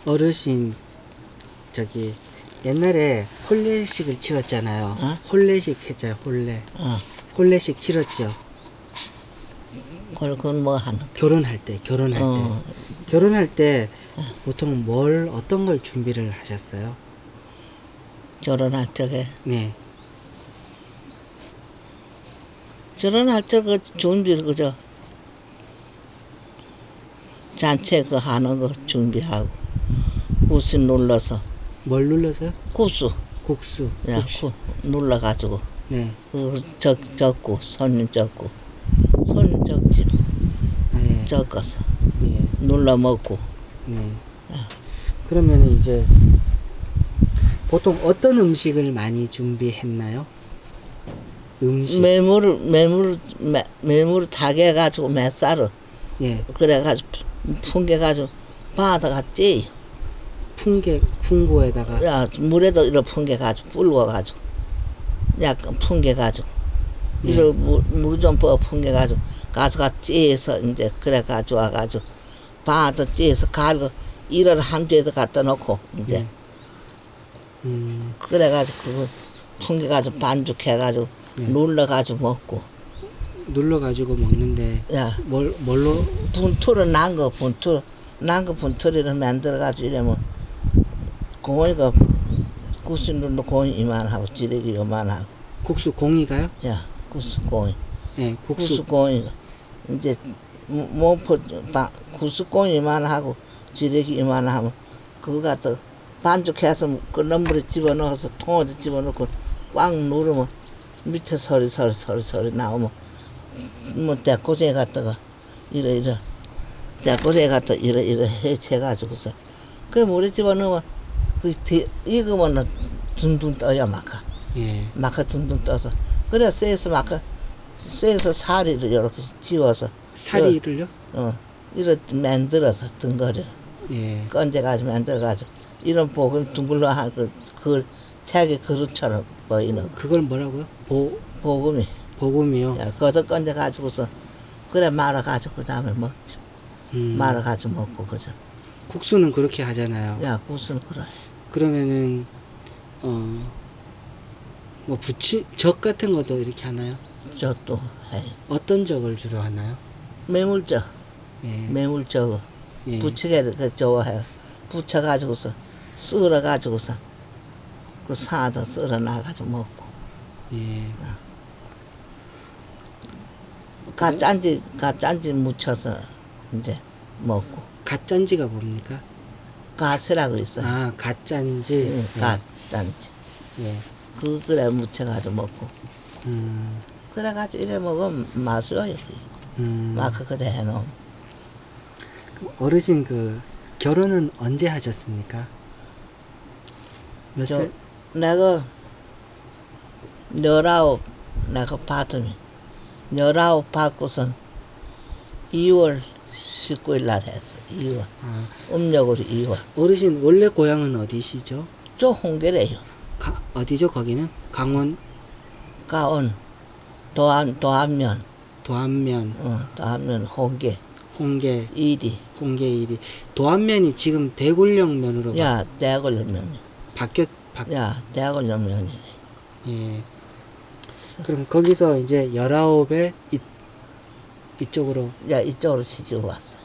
어르신 저기 옛날에 혼례식을 치렀잖아요. 어? 혼례식 했잖아요. 혼례. 어. 혼례식 치렀죠. 그건 뭐 하는? 결혼할 때. 결혼할 때 보통 어떤 걸 준비를 하셨어요? 결혼할 적에. 네. 결혼할 적 그 준비를 그저 잔치 그 하는 거 준비하고 구스 눌러서. 뭘 눌러서요? 구스. 국수. 야, 눌러가지고 네. 그 적고 손님 적고 손님 적지 네. 적어서 네. 눌러 먹고. 네. 그러면 이제 보통 어떤 음식을 많이 준비했나요? 음식. 매물을 타게 해가지고 맷살을 예. 그래가지고 풍겨가지고 바다가 째요. 풍고에다가. 야, 물에도 이렇게 풍겨가지고 불궈가지고 약간 풍겨가지고 예. 이렇게 물 좀 부어 풍겨가지고 가수가 째서 이제 그래가지고 와가지고 바다 째서 갈고 이를 한 뒤에도 갖다 놓고 이제 그래가지고 그거 풍겨가지고 반죽해가지고 네. 눌러가지고 먹고. 눌러가지고 먹는데. 야, 뭘로? 분투를 난 거 분투리를 만들어가지고 이러면 공이가 구스 눌러 공이 이만하고 지레기 요만하고. 국수 공이가요? 야, 구스 공이. 예, 구스 공이가 이제 구스 공이 이만하고 지레기 이만하면 그거 갖다 반죽해서 끓는 물에 집어넣어서 통에다 집어넣고 꽉 누르면 밑에 소리 나오면 뭐 대꼬리에 갖다가 이래 대꼬리에 갖다 이래 해쳐가지고서 그 물에 집어넣으면 그 익으면 둥둥 떠요. 예. 마카 둥둥 떠서 그래 쎄서 사리를 이렇게 지워서 사리를요? 이렇게 만들어서 등거리를 예. 건져가지고 만들어가지고 이런 볶음 둥글러 한 그 책의 그릇처럼 보이는 그걸 뭐라고요? 볶음이. 보금이요? 야, 그것도 건져가지고서 그래 말아가지고 그 다음에 먹지. 말아가지고 먹고 그죠. 국수는 그렇게 하잖아요. 야, 구수는 그래. 그러면은 뭐 적 같은 것도 이렇게 하나요? 적도 해. 어떤 적을 주로 하나요? 매물적. 예. 매물적. 예. 부치게를 그 좋아해. 부쳐가지고서 썰어가지고서 그 사도 썰어 놔가지고 먹고. 예. 가짠지 묻혀서 이제 먹고. 갓짠지가 뭡니까? 가스라고 있어요. 아, 갓짠지. 응, 예. 가짠지. 예. 그래 묻혀가지고 먹고. 음. 그래가지고 이래 먹으면 맛있어요. 막 그래 해놓으면. 어르신 결혼은 언제 하셨습니까? 몇 살? 내가 19 내가 받으면 19 받고선 2월 19일 날 했어. 2월. 아, 음력으로 2월. 어르신 원래 고향은 어디시죠? 저 홍계래요. 어디죠? 거기는? 강원 가온 도안면. 도안면. 도안면 홍계. 홍계. 이리. 홍계 이리. 도안면이 지금 대골령면으로 야, 대학원면이. 야, 대학원면이네. 예. 그럼 거기서 이제 19에 이쪽으로. 야, 이쪽으로 시집 왔어.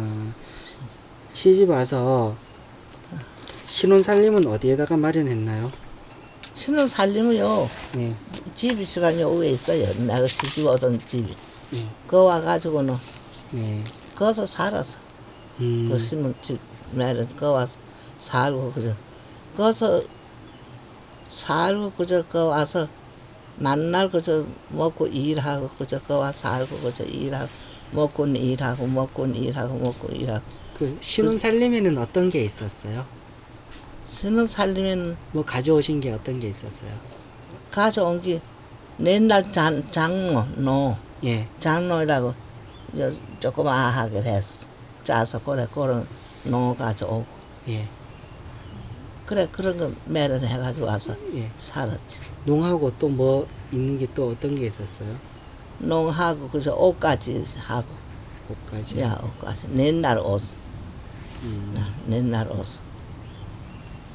시집 와서 신혼 살림은 어디에다가 마련했나요? 신혼 살림은요. 예. 집이 시간이 오에 있어요. 내가 시집 오던 집이. 예. 그 와가지고는 예. 거기서 살았어. 그 신혼집 매를 거 와서 살고 그저 거기서 살고 그저 거 와서 만날 그저 먹고 일하고 그저 거 와서 살고 그저 일하고 먹고는 일하고 먹고는 일하고 먹고 일하고. 그 신혼 살림에는 어떤 게 있었어요? 신혼 살림에는 뭐 가져오신 게 어떤 게 있었어요? 가져온 게 옛날 장로 예. 장로이라고 조그마하게 했어. 짜서 그런 농 가져오고. 예. 그래 그런 거 매를 해가지고 와서 예. 살았지. 농하고 또 뭐 있는 게 또 어떤 게 있었어요? 농하고 그래서 옷까지 하고. 옷까지. 야, 옷까지 옛날 옷. 옛날 옷.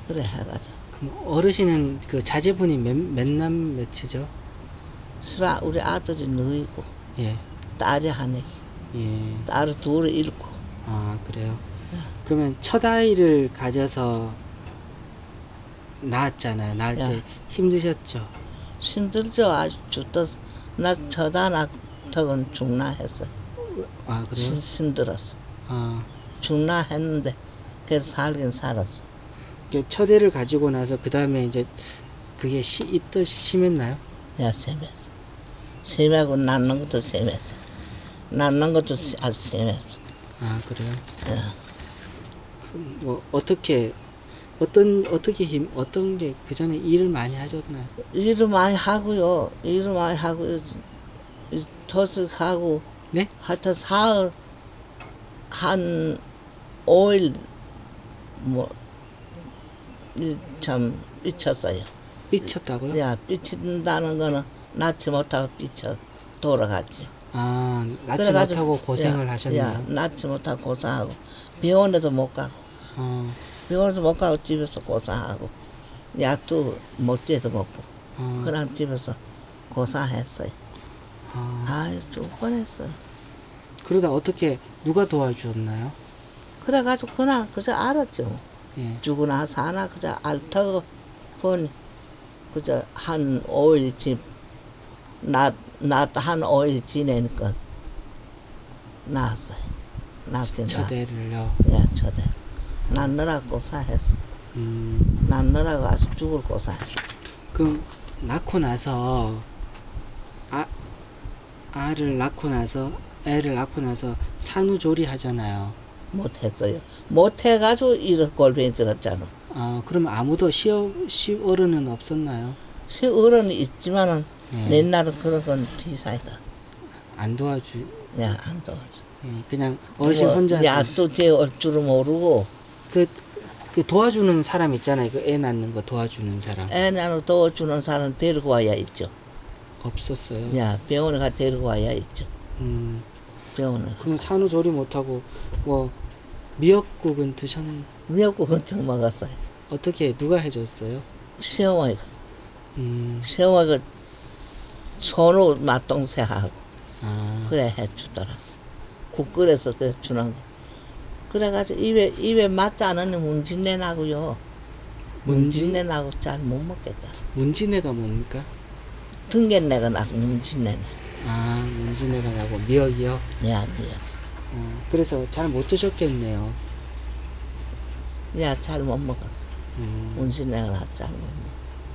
그래 해가지고. 그럼 어르신은 그 자제분이 몇남 몇이죠? 우리 아들이 너이고 예. 딸이 하나, 예. 딸이 둘이 잃고. 아, 그래요? 그러면 첫 아이를 가져서 낳았잖아요. 낳을 야. 때 힘드셨죠? 힘들죠. 아주 죽다. 나 저다 낳던 죽나 했어. 아, 그래요? 힘들었어. 아, 죽나 했는데 그래서 살긴 살았어. 첫 애를 가지고 나서 그 다음에 이제 그게 입덧이 심했나요? 야, 심했어. 심하고 낳는 것도 심했어. 낳는 것도 아주 심했어. 아, 그래요? 야. 뭐 어떻게 어떤 게 그 전에 일을 많이 하셨나요? 일을 많이 하고요. 일을 많이 하고요. 토식하고 네? 하여튼 사흘 한 5일 참 삐쳤어요. 삐쳤다고요? 야, 삐친다는 거는 낳지 못하고 삐쳐 돌아갔지. 아, 낳지 그래가지고 못하고 고생을 야, 하셨네요. 낳지 못하고 고생하고 병원에도 못 가고 어, 병원에도 못 가고 집에서 고생하고 약도 못제도 먹고 그냥 집에서 고생했어요. 아유, 죽을 뻔했어요. 그러다 어떻게 누가 도와주셨나요? 그래가지고 그냥 그저 알았죠. 예. 죽으나 사나 그저 알다가 보니 그저 한 5일 낳다 한 5일 지내니까 낳았어요. 낳긴 첫 애를요. 예, 저대. 낳느라고 고생했어. 낳느라고 아주 죽을 고생했어. 그럼 낳고 나서 애를 낳고 나서 산후조리 하잖아요. 못했어요. 못해가지고 이런 골병이 들었잖아. 아, 그럼 아무도 시어른은 없었나요? 어른이 있지만은 네. 옛날은 그런 건 비싸다. 안 도와주. 야, 안 도와줘. 예, 그냥 어르신 혼자서. 약도 재울 줄을 모르고 그 도와주는 사람 있잖아요. 그 애 낳는 거 도와주는 사람. 애 나는 도와주는 사람 데리고 와야 있죠. 없었어요. 야, 병원에 가 데리고 와야 있죠. 병원에 그럼 가서. 산후조리 못하고 뭐 미역국은 미역국은 정 먹었어요. 어떻게 누가 해줬어요? 시어머니가 시어머니가 손으로 맛동새하고 아, 그래 해주더라. 국 끓여서 그 주는 거. 그래가지고 입에 맞지 않으니 문진내 나고요. 문진내 나고 잘 못 먹겠다. 문진내가 뭡니까? 등겐내가 나고 문진내 나. 아, 문진내가 나고 미역이요? 야, 미역. 그래서 잘 못 드셨겠네요. 야, 잘 못 먹었어. 문진내가 나 잘 못 먹어.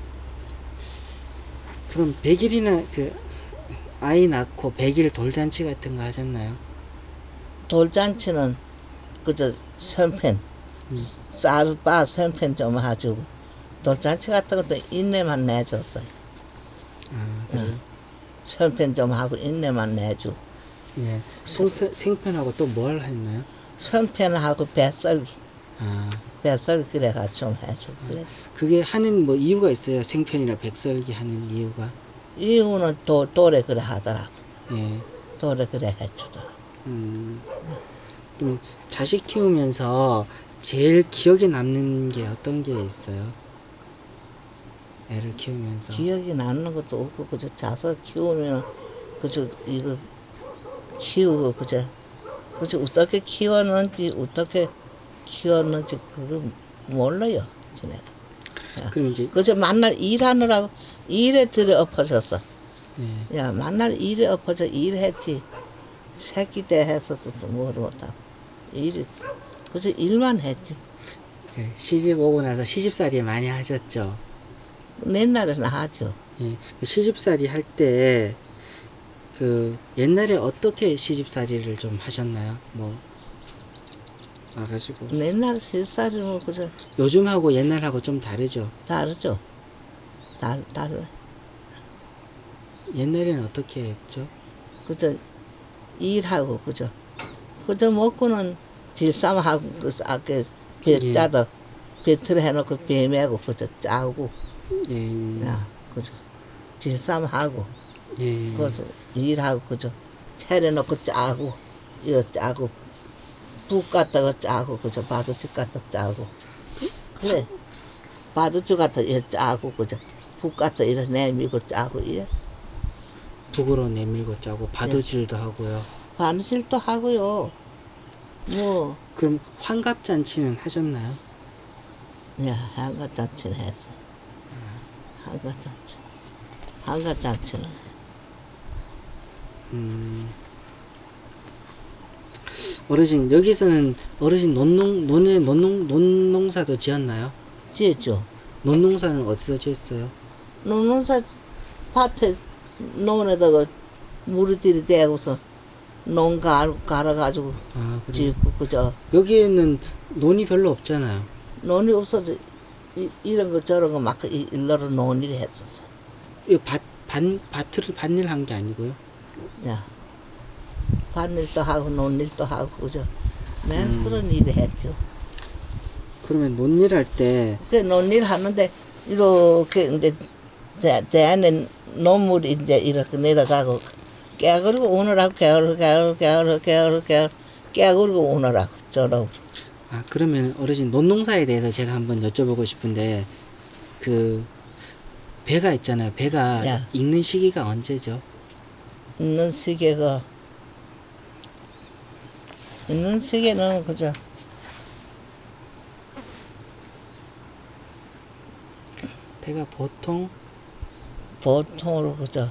그럼 100일이나 그 아이 낳고 100일 돌잔치 같은 거 하셨나요? 돌잔치는 그저 선편 쌀바 선편 좀 해주고 돌잔치 같은 것도 인내만 내줬어요. 아, 그래요? 선편 좀 하고 인내만 내주고 예. 생편하고 또 뭘 했나요? 선편하고 배썰기 아, 그래가지고 좀 해주고 그랬지. 그게 하는 뭐 이유가 있어요? 생편이나 백설기 하는 이유가? 이유는 또래 그래 하더라고. 예. 또래 그래 해주더라고. 자식 키우면서 제일 기억에 남는 게 어떤 게 있어요? 애를 키우면서. 기억이 남는 것도 없고 그저 자서 키우면 그저 이거 키우고 그저 어떻게 키웠는지 그거 몰라요. 지네가. 그럼 이제 그저 만날 일하느라고 일에 들어엎어졌어. 예. 야, 만날 일에 엎어져 일했지. 새끼 때 해서도 뭘 못하고 그저 일만 했지. 시집 오고 나서 시집살이 많이 하셨죠? 옛날에는 하죠. 예. 시집살이 할 때 그 옛날에 어떻게 시집살이를 좀 하셨나요? 뭐 와가지고 옛날 실살이면 그저 요즘하고 옛날하고 좀 다르죠? 다르죠. 달라. 옛날에는 어떻게 했죠? 그저 일하고 그저 먹고는 질삼하고 그 아까 배 예. 짜다 배틀 해놓고 배 메고 그저 짜고 예. 야 그저 질삼하고 예. 그저 일하고 그저 차려놓고 짜고 이거 짜고 국 갖다가 짜고 그저 바둑집 갖다 짜고 그래. 바두주 같은 이래 짜고 그저 국 같은 이래 내밀고 짜고 이랬어. 북으로 내밀고 짜고 바두질도 하고요. 바느질도 하고요. 뭐 그럼 환갑잔치는 하셨나요? 야, 한가잔치는 했어. 한가잔치. 한가잔치는 어르신 여기서는 어르신 논농사도 지었나요? 지었죠. 논농사는 어디서 지었어요? 농사 밭에 논에다가 물을 들이대고서 농 갈아가지고 아 그래요? 짓고 그저 여기에는 논이 별로 없잖아요. 논이 없어서 이런 거 저런 거 막 일러로 논일을 했었어. 이 밭을 밭일 한 게 아니고요. 야, 밭일도 하고 논일도 하고 그저 맨 그런 일을 했죠. 그러면 논일할 때 그 논일 하는데 이렇게 이제 대안에 논물이 이제 이렇게 내려가고 깨그리고 오느라고 깨그리고 오느라고 저러고. 아 그러면 어르신 논농사에 대해서 제가 한번 여쭤보고 싶은데 그 배가 있잖아요. 배가 야. 익는 시기가 언제죠? 있는 시계는 그저 배가 보통으로 그저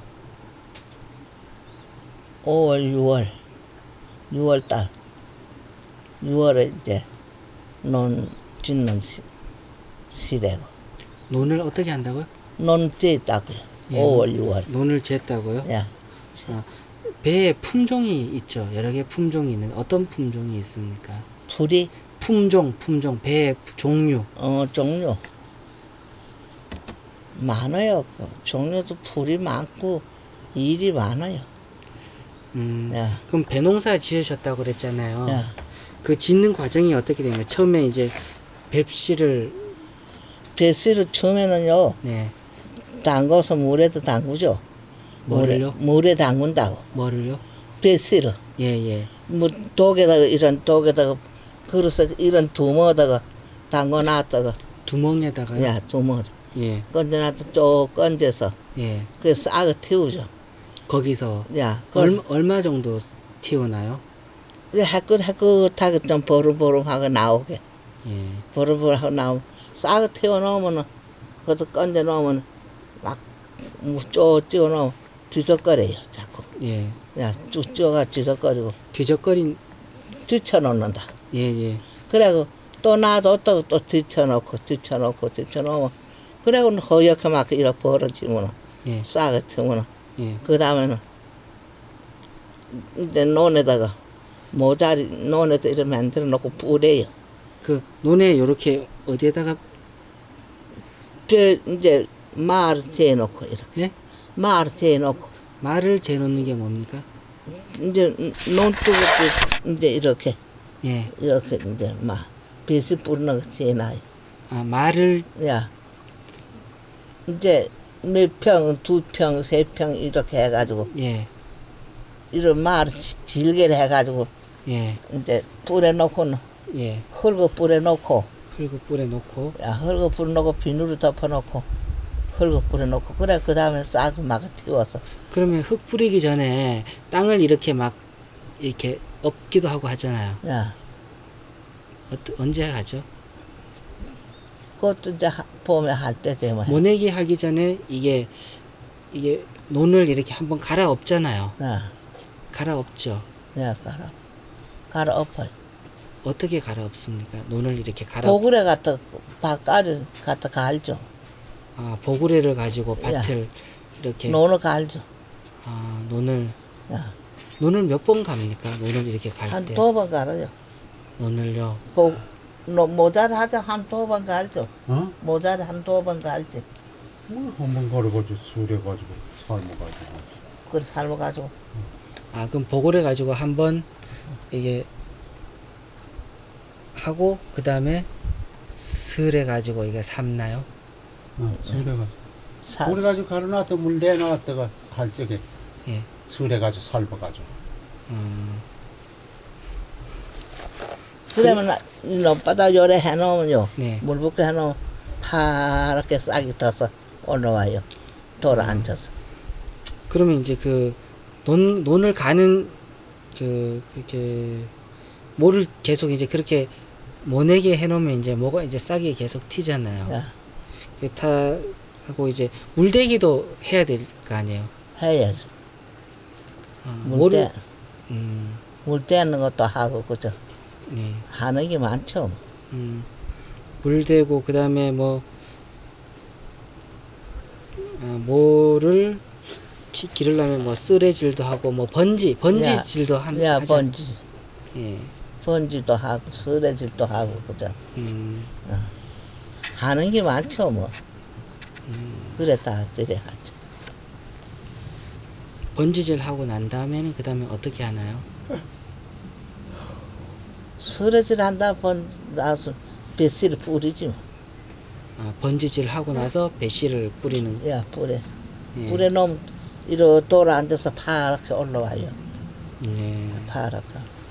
5월, 6월 달, 6월에 이제 논 짓는 시래고 논을 어떻게 한다고요? 논 짓다고요. 예, 5월, 6월. 논을 지었다고요? 야, 아, 배에 품종이 있죠. 여러 개 품종이 있는 어떤 품종이 있습니까? 풀이 품종 배의 종류. 종류 많아요. 종류도 풀이 많고 일이 많아요. 야, 그럼 배농사 지으셨다고 그랬잖아요. 야, 그 짓는 과정이 어떻게 됩니까? 처음에 이제 뱁씨를 배씨를 처음에는요 네 담궈서 물에도 담그죠. 뭐를요? 물에 담근다고. 뭐를요? 배씨를 예예. 뭐 독에다가 이런 독에다가 그릇에 이런 두멍에다가 담궈놨다가 두멍에다가요? 야 두멍 예 건져놨다 쭉 건져서 예. 그 싹을 틔우죠. 거기서 야, 그래서 얼마 정도 튀어나요? 해끗하게 좀 보름보름하게 나오게 예. 보름보름하게 나오면 싹을 틔워놓으면은 거기서 건져 놓으면 막쭉 찍어 놓으면 뒤적거려요 자꾸. 예. 야, 쭉 찍어가 뒤적거리고 뒤적거린 뒤쳐놓는다. 예예. 그래고 또 놔뒀다가 또 뒤쳐놓으면 그래고 허옇게 막 이렇게 벌어지면 예. 싹을 튀면 예. 그 다음에는 이제 논에다가 논에다 이렇게 만들어 놓고 뿌려요. 그 논에 요렇게 어디에다가 이제 말을 재놓고 이렇게 예? 말을 재놓고 말을 재놓는 게 뭡니까? 이제 논두고 이제 이렇게 예. 이제 막 배스 뿌리는 거 재놔요. 아 말을 야, 이제 몇 평, 2평, 3평 이렇게 해가지고 예. 이런 말을 질게를 해가지고 예. 이제 뿌려놓고는 예. 흙을 뿌려놓고 흙을 뿌려 놓고 야, 흙을 뿌려놓고 비누를 덮어놓고 흙을 뿌려놓고 그래 그 다음에 싹을 막 틔워서 그러면 흙 뿌리기 전에 땅을 이렇게 막 이렇게 엎기도 하고 하잖아요. 야, 언제 하죠? 그것도 이제 봄에 할 때 되면 해. 모내기 하기 전에 이게 논을 이렇게 한번 갈아엎잖아요. 야, 갈아엎죠. 야, 갈아 엎어요. 어떻게 갈아엎습니까? 논을 이렇게 보글에 갖다 밭가를 갖다 갈죠. 아, 보구레를 가지고 야. 밭을 이렇게 논을 갈죠. 아, 야, 논을 몇 번 갑니까? 논을 이렇게 갈 한 때. 2번 갈아요. 논을요. 모자를 하자 한 2번 갈죠. 어? 모자를 한 2번 갈지. 한번 걸어가지고 술해가지고 삶아가지고. 그걸 삶아가지고. 아, 그럼 보구레 가지고 한번 이게 하고 그다음에 슬해 가지고 이게 삶나요? 술해가지고. 그래가지고 갈아놨다 물 내놨다가 할 적에 예. 술해가지고 삶아가지고. 그러면 논바닥 요래 해놓으면요. 네. 물 붓게 해놓으면 파랗게 싹이 터서 올라와요. 돌아 앉아서. 그러면 이제 그 논을 가는 그렇게 모를 계속 이제 그렇게 모내게 해놓으면 이제 뭐가 이제 싹이 계속 튀잖아요. 야, 하고 이제 물대기도 해야 될 거 아니에요. 해야지. 모를 물대, 물 떼는 것도 하고, 그죠? 네. 하는 게 많죠. 물대고 그다음에 뭐 모를 기르려면 뭐 쓰레질도 하고 뭐 번지질도 야, 하죠. 번지. 예. 번지도 하고, 쓰레질도 하고, 그죠? 하는 게 많죠, 뭐. 그래, 다 들여 하죠. 번지질 하고 난 다음에는 그다음에 어떻게 하나요? 쓰레질 한다, 나서 배씨를 뿌리지, 뭐. 번지질 하고 나서 배씨를 뿌리는. 야, 뿌려. 예. 뿌려 놓으면, 이러 돌아 앉아서 파랗게 올라와요. 예. 파랗게.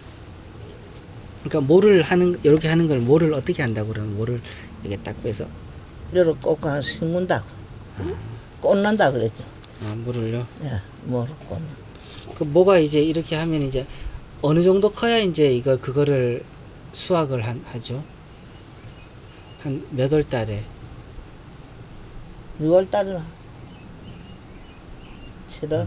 그러니까 모를 이렇게 하는 걸 모를 어떻게 한다고 그러면 모를 이렇게 딱 빼서 이러 꽂고 심는다고. 꽂는다 그랬죠. 모를요. 야, 뭐로 꽂는. 그 뭐가 이제 이렇게 하면 이제 어느 정도 커야 이제 그거를 수확을 하죠. 한 몇 월 달에 6월 달이나 7월.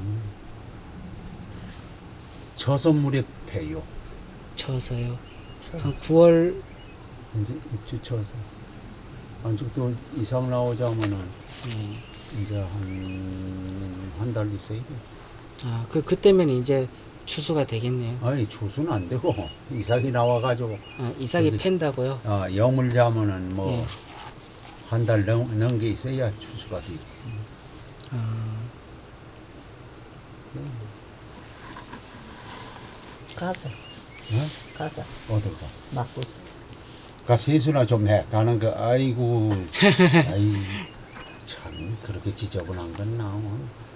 져서 물에 패요. 쳐서요. 한 9월 이제 입주 쳐서 안쪽도 이상 나오자면은 이제 한 달 있어야 돼. 그때면 이제 추수가 되겠네요. 아니 추수는 안 되고 이삭이 나와가지고 이삭이 저기, 팬다고요? 영을 자면은 뭐 예. 한 달 넘게 있어야 추수가 돼. 가자. 어? 가자. 어딜 가? 막고 있어. 가 세수나 좀 해. 가는 거 아이고 아이 참 그렇게 지저분한 건 나와.